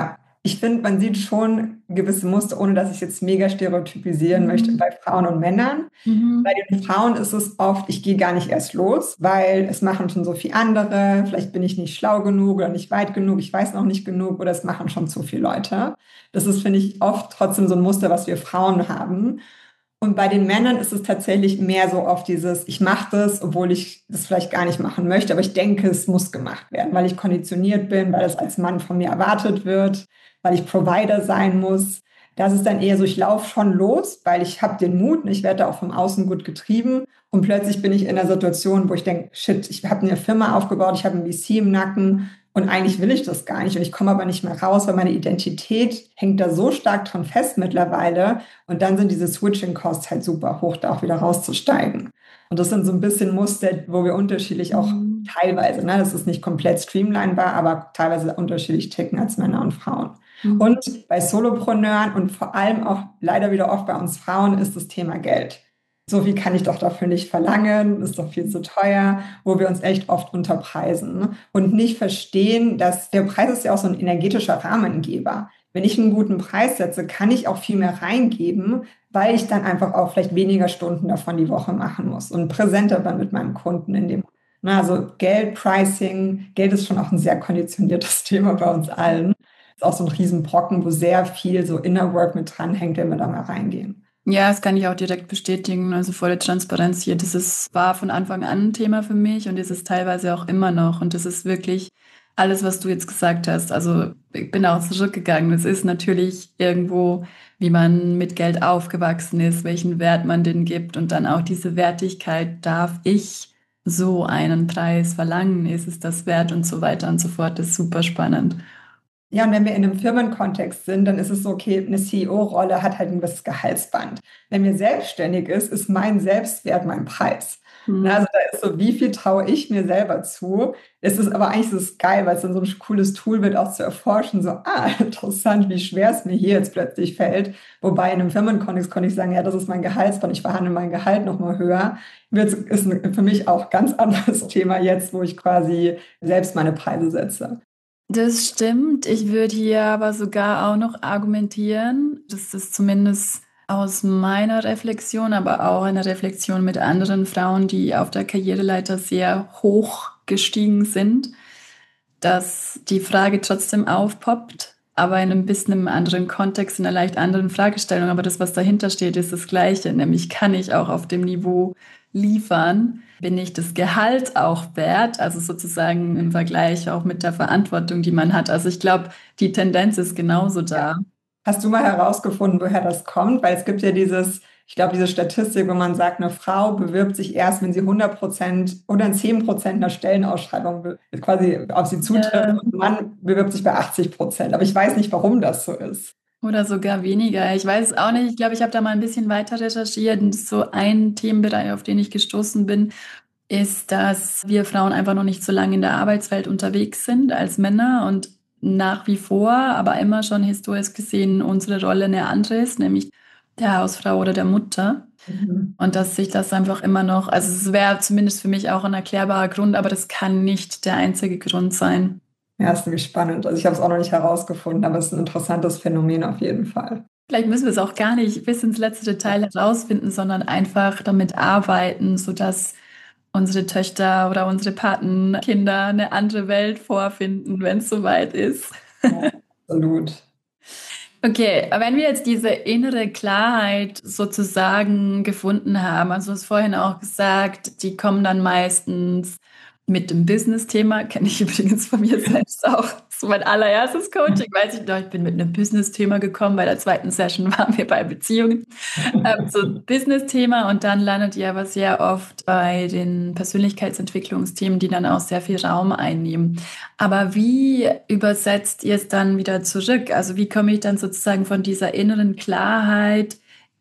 [SPEAKER 1] Ich finde, man sieht schon gewisse Muster, ohne dass ich jetzt mega stereotypisieren mhm. möchte, bei Frauen und Männern. Mhm. Bei den Frauen ist es oft, ich gehe gar nicht erst los, weil es machen schon so viele andere. Vielleicht bin ich nicht schlau genug oder nicht weit genug, ich weiß noch nicht genug oder es machen schon zu viele Leute. Das ist, finde ich, oft trotzdem so ein Muster, was wir Frauen haben. Und bei den Männern ist es tatsächlich mehr so auf dieses, ich mache das, obwohl ich das vielleicht gar nicht machen möchte, aber ich denke, es muss gemacht werden, weil ich konditioniert bin, weil es als Mann von mir erwartet wird, weil ich Provider sein muss. Das ist dann eher so, ich laufe schon los, weil ich habe den Mut und ich werde da auch vom Außen gut getrieben. Und plötzlich bin ich in einer Situation, wo ich denke, shit, ich habe eine Firma aufgebaut, ich habe ein V C im Nacken und eigentlich will ich das gar nicht. Und ich komme aber nicht mehr raus, weil meine Identität hängt da so stark dran fest mittlerweile. Und dann sind diese Switching Costs halt super hoch, da auch wieder rauszusteigen. Und das sind so ein bisschen Muster, wo wir unterschiedlich auch mhm. teilweise, ne, das ist nicht komplett streamlinebar, aber teilweise unterschiedlich ticken als Männer und Frauen. Mhm. Und bei Solopreneuren und vor allem auch leider wieder oft bei uns Frauen ist das Thema Geld. So viel kann ich doch dafür nicht verlangen, ist doch viel zu teuer, wo wir uns echt oft unterpreisen und nicht verstehen, dass der Preis ist ja auch so ein energetischer Rahmengeber. Wenn ich einen guten Preis setze, kann ich auch viel mehr reingeben, weil ich dann einfach auch vielleicht weniger Stunden davon die Woche machen muss und präsenter bin mit meinem Kunden in dem. Na, also Geld, Pricing, Geld ist schon auch ein sehr konditioniertes Thema bei uns allen. Ist auch so ein Riesenbrocken, wo sehr viel so Inner Work mit dranhängt, wenn wir da mal reingehen.
[SPEAKER 2] Ja, das kann ich auch direkt bestätigen. Also volle Transparenz hier. Das ist, war von Anfang an ein Thema für mich und ist es teilweise auch immer noch. Und das ist wirklich alles, was du jetzt gesagt hast. Also ich bin auch zurückgegangen. Es ist natürlich irgendwo, wie man mit Geld aufgewachsen ist, welchen Wert man denen gibt und dann auch diese Wertigkeit. Darf ich so einen Preis verlangen? Ist es das wert und so weiter und so fort? Das ist super spannend.
[SPEAKER 1] Ja, und wenn wir in einem Firmenkontext sind, dann ist es so, okay, eine C E O-Rolle hat halt ein gewisses Gehaltsband. Wenn mir selbstständig ist, ist mein Selbstwert mein Preis. Mhm. Also da ist so, wie viel traue ich mir selber zu? Es ist aber eigentlich so geil, weil es dann so ein cooles Tool wird, auch zu erforschen, so, ah, interessant, wie schwer es mir hier jetzt plötzlich fällt. Wobei in einem Firmenkontext konnte ich sagen, ja, das ist mein Gehaltsband, ich verhandle mein Gehalt nochmal höher. Wird, ist für mich auch ein ganz anderes Thema jetzt, wo ich quasi selbst meine Preise setze.
[SPEAKER 2] Das stimmt. Ich würde hier aber sogar auch noch argumentieren, das ist zumindest aus meiner Reflexion, aber auch eine Reflexion mit anderen Frauen, die auf der Karriereleiter sehr hoch gestiegen sind, dass die Frage trotzdem aufpoppt, aber in ein bisschen einem anderen Kontext, in einer leicht anderen Fragestellung. Aber das, was dahinter steht, ist das Gleiche, nämlich kann ich auch auf dem Niveau liefern? Bin ich das Gehalt auch wert? Also sozusagen im Vergleich auch mit der Verantwortung, die man hat. Also ich glaube, die Tendenz ist genauso da.
[SPEAKER 1] Hast du mal herausgefunden, woher das kommt? Weil es gibt ja dieses, ich glaube, diese Statistik, wo man sagt, eine Frau bewirbt sich erst, wenn sie hundert Prozent oder zehn Prozent einer Stellenausschreibung quasi auf sie zutrifft. Ja. Und ein Mann bewirbt sich bei achtzig Prozent. Aber ich weiß nicht, warum das so ist.
[SPEAKER 2] Oder sogar weniger. Ich weiß es auch nicht. Ich glaube, ich habe da mal ein bisschen weiter recherchiert. Und so ein Themenbereich, auf den ich gestoßen bin, ist, dass wir Frauen einfach noch nicht so lange in der Arbeitswelt unterwegs sind als Männer und nach wie vor, aber immer schon historisch gesehen unsere Rolle eine andere ist, nämlich der Hausfrau oder der Mutter. Mhm. Und dass sich das einfach immer noch, also es wäre zumindest für mich auch ein erklärbarer Grund, aber das kann nicht der einzige Grund sein.
[SPEAKER 1] Ja, ist nämlich spannend. Also ich habe es auch noch nicht herausgefunden, aber es ist ein interessantes Phänomen auf jeden Fall.
[SPEAKER 2] Vielleicht müssen wir es auch gar nicht bis ins letzte Detail herausfinden, sondern einfach damit arbeiten, sodass unsere Töchter oder unsere Patenkinder eine andere Welt vorfinden, wenn es soweit ist.
[SPEAKER 1] Ja, absolut.
[SPEAKER 2] Okay, wenn wir jetzt diese innere Klarheit sozusagen gefunden haben, also du hast vorhin auch gesagt, die kommen dann meistens mit dem Business-Thema, kenne ich übrigens von mir selbst auch. Das ist mein allererstes Coaching, weiß ich noch, ich bin mit einem Business-Thema gekommen, bei der zweiten Session waren wir bei Beziehungen. ähm, so Business-Thema und dann landet ihr aber sehr oft bei den Persönlichkeitsentwicklungsthemen, die dann auch sehr viel Raum einnehmen. Aber wie übersetzt ihr es dann wieder zurück? Also wie komme ich dann sozusagen von dieser inneren Klarheit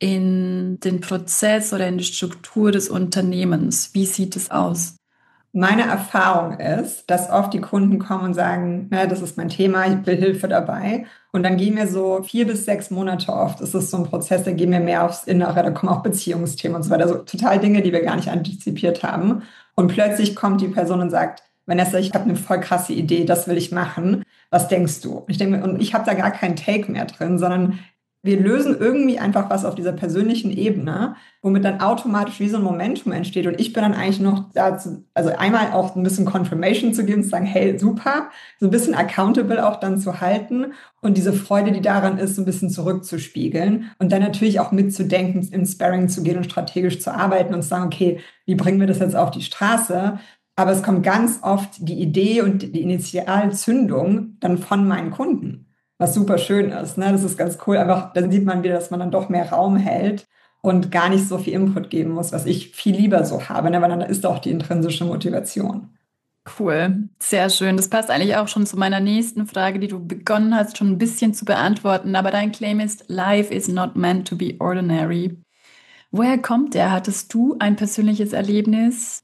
[SPEAKER 2] in den Prozess oder in die Struktur des Unternehmens? Wie sieht es aus?
[SPEAKER 1] Meine Erfahrung ist, dass oft die Kunden kommen und sagen, na, das ist mein Thema, ich will Hilfe dabei. Und dann gehen wir so vier bis sechs Monate oft. Das ist so ein Prozess, da gehen wir mehr aufs Innere, da kommen auch Beziehungsthemen und so weiter. So total Dinge, die wir gar nicht antizipiert haben. Und plötzlich kommt die Person und sagt, Vanessa, ich habe eine voll krasse Idee, das will ich machen. Was denkst du? Und ich denke, und ich habe da gar keinen Take mehr drin, sondern wir lösen irgendwie einfach was auf dieser persönlichen Ebene, womit dann automatisch wie so ein Momentum entsteht. Und ich bin dann eigentlich noch dazu, also einmal auch ein bisschen Confirmation zu geben, zu sagen, hey, super, so ein bisschen accountable auch dann zu halten und diese Freude, die daran ist, so ein bisschen zurückzuspiegeln und dann natürlich auch mitzudenken, in Sparring zu gehen und strategisch zu arbeiten und zu sagen, okay, wie bringen wir das jetzt auf die Straße? Aber es kommt ganz oft die Idee und die Initialzündung dann von meinen Kunden, was super schön ist. Ne? Das ist ganz cool. Einfach, dann sieht man wieder, dass man dann doch mehr Raum hält und gar nicht so viel Input geben muss, was ich viel lieber so habe, ne? Weil dann ist auch die intrinsische Motivation.
[SPEAKER 2] Cool, sehr schön. Das passt eigentlich auch schon zu meiner nächsten Frage, die du begonnen hast, schon ein bisschen zu beantworten. Aber dein Claim ist, Life is not meant to be ordinary. Woher kommt der? Hattest du ein persönliches Erlebnis?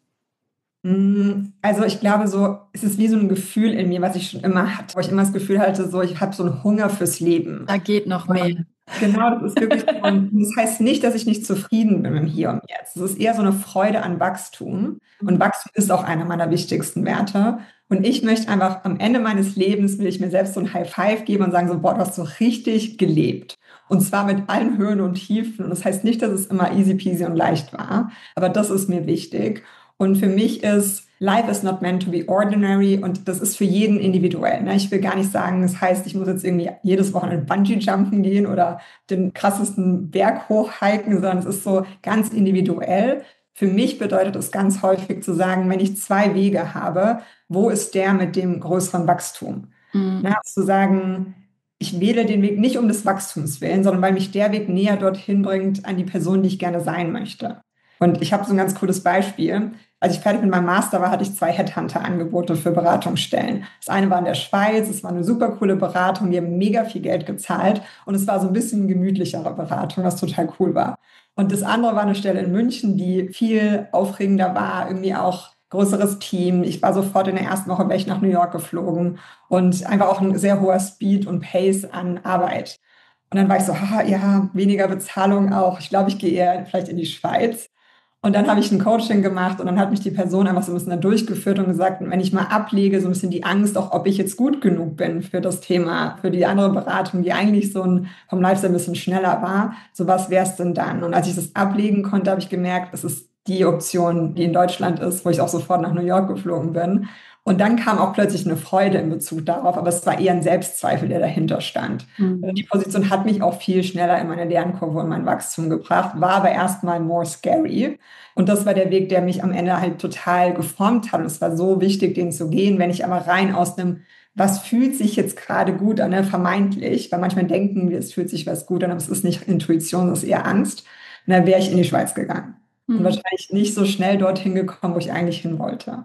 [SPEAKER 1] Also ich glaube so, es ist wie so ein Gefühl in mir, was ich schon immer hatte, wo ich immer das Gefühl hatte, so ich habe so einen Hunger fürs Leben.
[SPEAKER 2] Da geht noch mehr.
[SPEAKER 1] Genau, das ist wirklich so. Und das heißt nicht, dass ich nicht zufrieden bin mit dem Hier und Jetzt. Es ist eher so eine Freude an Wachstum. Und Wachstum ist auch einer meiner wichtigsten Werte. Und ich möchte einfach am Ende meines Lebens, will ich mir selbst so ein High Five geben und sagen so, boah, du hast so richtig gelebt. Und zwar mit allen Höhen und Tiefen. Und das heißt nicht, dass es immer easy peasy und leicht war. Aber das ist mir wichtig. Und für mich ist Life is not meant to be ordinary und das ist für jeden individuell. Ne? Ich will gar nicht sagen, das heißt, ich muss jetzt irgendwie jedes Wochenende Bungee-Jumpen gehen oder den krassesten Berg hochhiken, sondern es ist so ganz individuell. Für mich bedeutet es ganz häufig zu sagen, wenn ich zwei Wege habe, wo ist der mit dem größeren Wachstum? Mhm. Ne? Zu sagen, ich wähle den Weg nicht um des Wachstums willen, sondern weil mich der Weg näher dorthin bringt an die Person, die ich gerne sein möchte. Und ich habe so ein ganz cooles Beispiel. Als ich fertig mit meinem Master war, hatte ich zwei Headhunter-Angebote für Beratungsstellen. Das eine war in der Schweiz, es war eine super coole Beratung, die haben mega viel Geld gezahlt und es war so ein bisschen gemütlichere Beratung, was total cool war. Und das andere war eine Stelle in München, die viel aufregender war, irgendwie auch größeres Team. Ich war sofort in der ersten Woche weg nach New York geflogen und einfach auch ein sehr hoher Speed und Pace an Arbeit. Und dann war ich so, haha, ja, weniger Bezahlung auch. Ich glaube, ich gehe eher vielleicht in die Schweiz. Und dann habe ich ein Coaching gemacht und dann hat mich die Person einfach so ein bisschen da durchgeführt und gesagt, wenn ich mal ablege, so ein bisschen die Angst, auch ob ich jetzt gut genug bin für das Thema, für die andere Beratung, die eigentlich so ein, vom Lifestyle ein bisschen schneller war, so was wäre es denn dann? Und als ich das ablegen konnte, habe ich gemerkt, es ist die Option, die in Deutschland ist, wo ich auch sofort nach New York geflogen bin. Und dann kam auch plötzlich eine Freude in Bezug darauf, aber es war eher ein Selbstzweifel, der dahinter stand. Mhm. Die Position hat mich auch viel schneller in meine Lernkurve und mein Wachstum gebracht, war aber erstmal more scary. Und das war der Weg, der mich am Ende halt total geformt hat. Und es war so wichtig, den zu gehen, wenn ich aber rein aus einem, was fühlt sich jetzt gerade gut an, ne? Vermeintlich, weil manchmal denken wir, es fühlt sich was gut an, aber es ist nicht Intuition, es ist eher Angst. Und dann wäre ich in die Schweiz gegangen. Mhm. Und wahrscheinlich nicht so schnell dorthin gekommen, wo ich eigentlich hin wollte.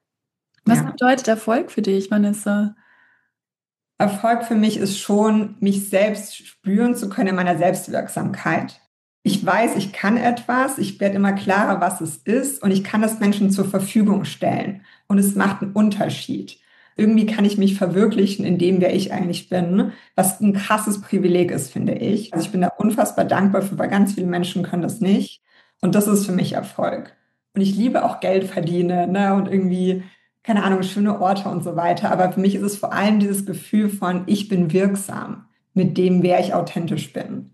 [SPEAKER 2] Was ja. bedeutet Erfolg für dich, Vanessa?
[SPEAKER 1] Erfolg für mich ist schon, mich selbst spüren zu können in meiner Selbstwirksamkeit. Ich weiß, ich kann etwas, ich werde immer klarer, was es ist und ich kann das Menschen zur Verfügung stellen. Und es macht einen Unterschied. Irgendwie kann ich mich verwirklichen in dem, wer ich eigentlich bin, was ein krasses Privileg ist, finde ich. Also ich bin da unfassbar dankbar für, weil ganz viele Menschen können das nicht. Und das ist für mich Erfolg. Und ich liebe auch Geld verdienen, ne? Und irgendwie keine Ahnung, schöne Orte und so weiter. Aber für mich ist es vor allem dieses Gefühl von, ich bin wirksam mit dem, wer ich authentisch bin.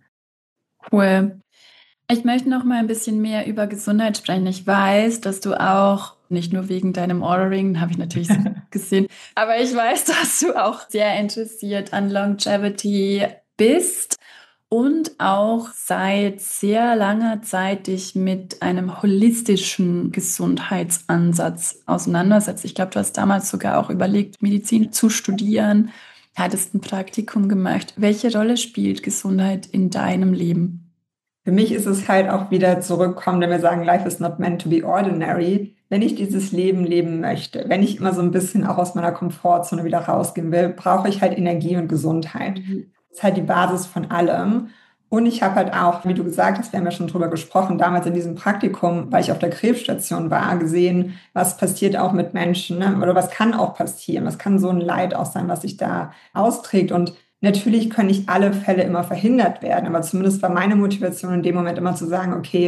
[SPEAKER 2] Cool. Ich möchte noch mal ein bisschen mehr über Gesundheit sprechen. Ich weiß, dass du auch, nicht nur wegen deinem Oura-Ring, habe ich natürlich gesehen, aber ich weiß, dass du auch sehr interessiert an Longevity bist. Und auch seit sehr langer Zeit dich mit einem holistischen Gesundheitsansatz auseinandersetzt. Ich glaube, du hast damals sogar auch überlegt, Medizin zu studieren, hattest ein Praktikum gemacht. Welche Rolle spielt Gesundheit in deinem Leben?
[SPEAKER 1] Für mich ist es halt auch wieder zurückkommen, wenn wir sagen, life is not meant to be ordinary. Wenn ich dieses Leben leben möchte, wenn ich immer so ein bisschen auch aus meiner Komfortzone wieder rausgehen will, brauche ich halt Energie und Gesundheit. Mhm. Das ist halt die Basis von allem. Und ich habe halt auch, wie du gesagt hast, wir haben ja schon drüber gesprochen, damals in diesem Praktikum, weil ich auf der Krebsstation war, gesehen, was passiert auch mit Menschen, ne? Oder was kann auch passieren, was kann so ein Leid auch sein, was sich da austrägt. Und natürlich können nicht alle Fälle immer verhindert werden, aber zumindest war meine Motivation in dem Moment immer zu sagen, okay,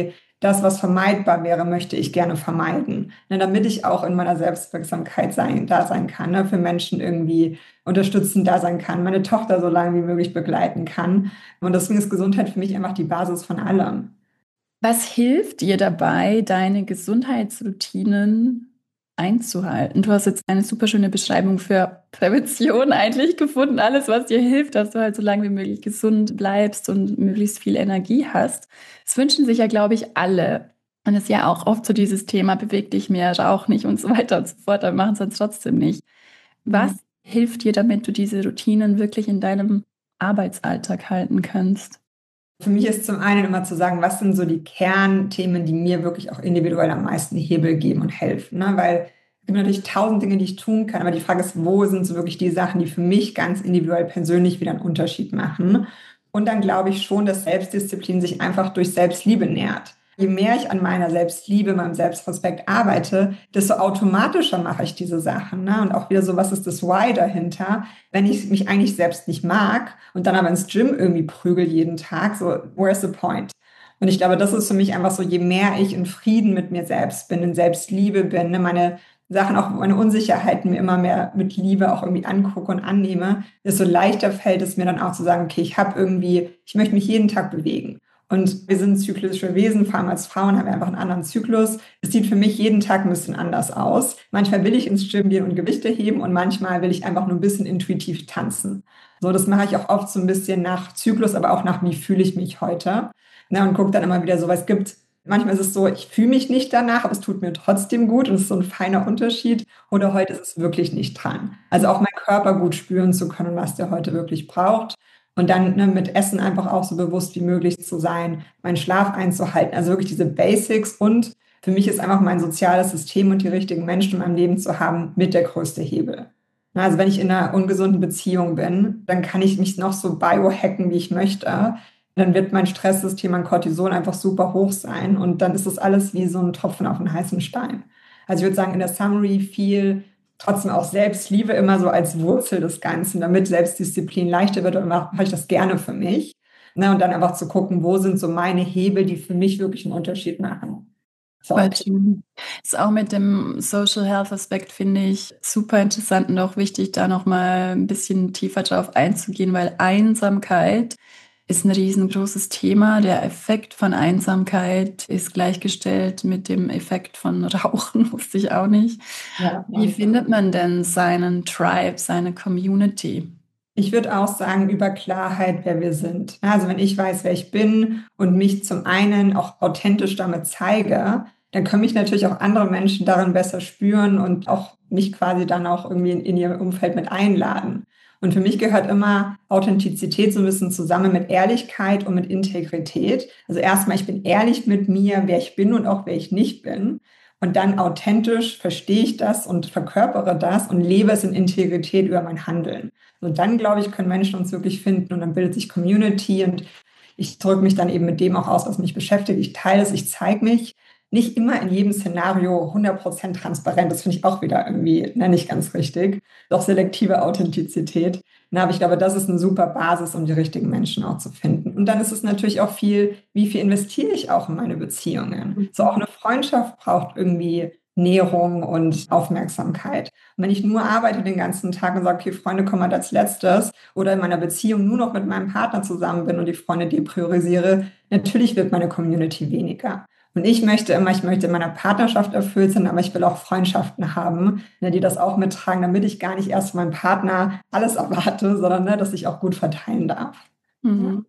[SPEAKER 1] das, was vermeidbar wäre, möchte ich gerne vermeiden, ne, damit ich auch in meiner Selbstwirksamkeit sein, da sein kann, ne, für Menschen irgendwie unterstützend da sein kann, meine Tochter so lange wie möglich begleiten kann. Und deswegen ist Gesundheit für mich einfach die Basis von allem.
[SPEAKER 2] Was hilft dir dabei, deine Gesundheitsroutinen einzuhalten? Du hast jetzt eine super schöne Beschreibung für Prävention eigentlich gefunden. Alles, was dir hilft, dass du halt so lange wie möglich gesund bleibst und möglichst viel Energie hast. Das wünschen sich ja, glaube ich, alle. Und es ist ja auch oft so dieses Thema, beweg dich mehr, rauch nicht und so weiter und so fort, aber machen es dann trotzdem nicht. Was
[SPEAKER 1] Mhm.
[SPEAKER 2] hilft dir, damit du diese Routinen wirklich in deinem Arbeitsalltag halten kannst?
[SPEAKER 1] Für mich ist zum einen immer zu sagen, was sind so die Kernthemen, die mir wirklich auch individuell am meisten Hebel geben und helfen. Ne? Weil es gibt natürlich tausend Dinge, die ich tun kann, aber die Frage ist, wo sind so wirklich die Sachen, die für mich ganz individuell persönlich wieder einen Unterschied machen? Und dann glaube ich schon, dass Selbstdisziplin sich einfach durch Selbstliebe nährt. Je mehr ich an meiner Selbstliebe, meinem Selbstrespekt arbeite, desto automatischer mache ich diese Sachen. Ne? Und auch wieder so, was ist das Why dahinter? Wenn ich mich eigentlich selbst nicht mag und dann aber ins Gym irgendwie prügel jeden Tag, so, where's the point? Und ich glaube, das ist für mich einfach so, je mehr ich in Frieden mit mir selbst bin, in Selbstliebe bin, ne, meine Sachen, auch meine Unsicherheiten mir immer mehr mit Liebe auch irgendwie angucke und annehme, desto leichter fällt es mir dann auch zu sagen, okay, ich habe irgendwie, ich möchte mich jeden Tag bewegen. Und wir sind zyklische Wesen, vor allem als Frauen haben wir einfach einen anderen Zyklus. Es sieht für mich jeden Tag ein bisschen anders aus. Manchmal will ich ins Gym gehen und Gewichte heben und manchmal will ich einfach nur ein bisschen intuitiv tanzen. So, das mache ich auch oft so ein bisschen nach Zyklus, aber auch nach, wie fühle ich mich heute. Na, und gucke dann immer wieder so, was gibt. Manchmal ist es so, ich fühle mich nicht danach, aber es tut mir trotzdem gut und es ist so ein feiner Unterschied. Oder heute ist es wirklich nicht dran. Also auch meinen Körper gut spüren zu können, was der heute wirklich braucht. Und dann ne, mit Essen einfach auch so bewusst wie möglich zu sein, meinen Schlaf einzuhalten. Also wirklich diese Basics. Und für mich ist einfach mein soziales System und die richtigen Menschen in meinem Leben zu haben mit der größte Hebel. Na, also wenn ich in einer ungesunden Beziehung bin, dann kann ich mich noch so biohacken, wie ich möchte. Dann wird mein Stresssystem, mein Cortisol einfach super hoch sein. Und dann ist das alles wie so ein Tropfen auf einen heißen Stein. Also ich würde sagen, in der Summary viel trotzdem auch Selbstliebe immer so als Wurzel des Ganzen, damit Selbstdisziplin leichter wird und mache ich das gerne für mich. Ne, und dann einfach zu gucken, wo sind so meine Hebel, die für mich wirklich einen Unterschied machen. So.
[SPEAKER 2] Voll schön. Das auch mit dem Social Health Aspekt finde ich super interessant und auch wichtig, da nochmal ein bisschen tiefer drauf einzugehen, weil Einsamkeit ist ein riesengroßes Thema. Der Effekt von Einsamkeit ist gleichgestellt mit dem Effekt von Rauchen, wusste ich auch nicht.
[SPEAKER 1] Ja,
[SPEAKER 2] Wie findet man denn seinen Tribe, seine Community?
[SPEAKER 1] Ich würde auch sagen, über Klarheit, wer wir sind. Also wenn ich weiß, wer ich bin und mich zum einen auch authentisch damit zeige, dann können mich natürlich auch andere Menschen darin besser spüren und auch mich quasi dann auch irgendwie in, in ihr Umfeld mit einladen. Und für mich gehört immer Authentizität so ein bisschen zusammen mit Ehrlichkeit und mit Integrität. Also erstmal, ich bin ehrlich mit mir, wer ich bin und auch wer ich nicht bin. Und dann authentisch verstehe ich das und verkörpere das und lebe es in Integrität über mein Handeln. Und dann, glaube ich, können Menschen uns wirklich finden und dann bildet sich Community und ich drücke mich dann eben mit dem auch aus, was mich beschäftigt. Ich teile es, ich zeige mich. Nicht immer in jedem Szenario hundert Prozent transparent. Das finde ich auch wieder irgendwie ne, nicht ganz richtig. Doch selektive Authentizität. Na, aber ich glaube, das ist eine super Basis, um die richtigen Menschen auch zu finden. Und dann ist es natürlich auch viel, wie viel investiere ich auch in meine Beziehungen. So auch eine Freundschaft braucht irgendwie Nährung und Aufmerksamkeit. Und wenn ich nur arbeite den ganzen Tag und sage, okay, Freunde kommen halt als letztes oder in meiner Beziehung nur noch mit meinem Partner zusammen bin und die Freunde depriorisiere, natürlich wird meine Community weniger. Und ich möchte immer, ich möchte in meiner Partnerschaft erfüllt sein, aber ich will auch Freundschaften haben, ne, die das auch mittragen, damit ich gar nicht erst von meinem Partner alles erwarte, sondern ne, dass ich auch gut verteilen darf.
[SPEAKER 2] Mhm.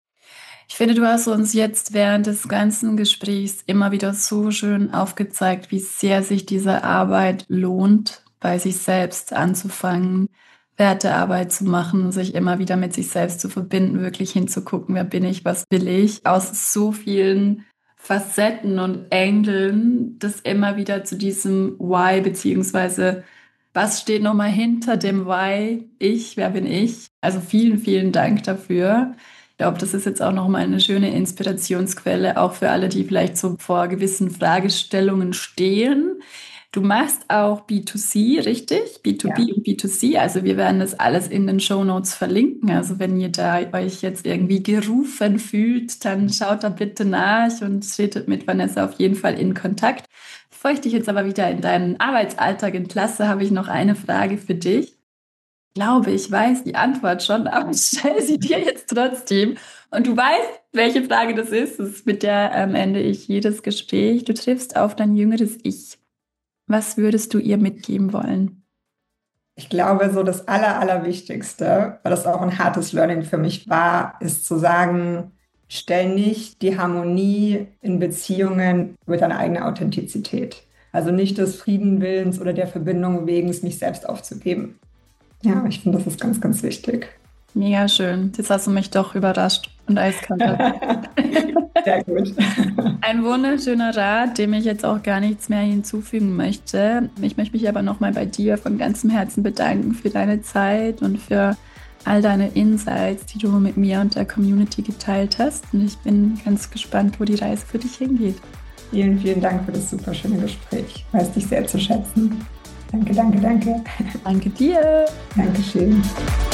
[SPEAKER 2] Ich finde, du hast uns jetzt während des ganzen Gesprächs immer wieder so schön aufgezeigt, wie sehr sich diese Arbeit lohnt, bei sich selbst anzufangen, Wertearbeit zu machen, sich immer wieder mit sich selbst zu verbinden, wirklich hinzugucken, wer bin ich, was will ich, aus so vielen Facetten und Engeln, das immer wieder zu diesem Why, beziehungsweise was steht nochmal hinter dem Why, ich, wer bin ich? Also vielen, vielen Dank dafür. Ich glaube, das ist jetzt auch nochmal eine schöne Inspirationsquelle, auch für alle, die vielleicht so vor gewissen Fragestellungen stehen. Du machst auch B zwei C, richtig? B zwei B ja. Und B zwei C. Also wir werden das alles in den Shownotes verlinken. Also wenn ihr da euch jetzt irgendwie gerufen fühlt, dann schaut da bitte nach und tretet mit Vanessa auf jeden Fall in Kontakt. Bevor ich dich jetzt aber wieder in deinen Arbeitsalltag entlasse, habe ich noch eine Frage für dich. Ich glaube, ich weiß die Antwort schon, aber ich stelle sie dir jetzt trotzdem. Und du weißt, welche Frage das ist. Das ist, mit der am Ende ich jedes Gespräch. Du triffst auf dein jüngeres Ich. Was würdest du ihr mitgeben wollen?
[SPEAKER 1] Ich glaube, so das Aller, Allerwichtigste, weil das auch ein hartes Learning für mich war, ist zu sagen, stell nicht die Harmonie in Beziehungen mit deiner eigenen Authentizität. Also nicht des Friedenwillens oder der Verbindung wegen, es mich selbst aufzugeben. Ja, ich finde, das ist ganz, ganz wichtig.
[SPEAKER 2] Mega schön. Jetzt hast du mich doch überrascht und eiskalt.
[SPEAKER 1] Sehr gut.
[SPEAKER 2] Ein wunderschöner Rat, dem ich jetzt auch gar nichts mehr hinzufügen möchte. Ich möchte mich aber nochmal bei dir von ganzem Herzen bedanken für deine Zeit und für all deine Insights, die du mit mir und der Community geteilt hast. Und ich bin ganz gespannt, wo die Reise für dich hingeht.
[SPEAKER 1] Vielen, vielen Dank für das super schöne Gespräch. Ich weiß dich sehr zu schätzen. Danke, danke, danke.
[SPEAKER 2] Danke dir.
[SPEAKER 1] Dankeschön.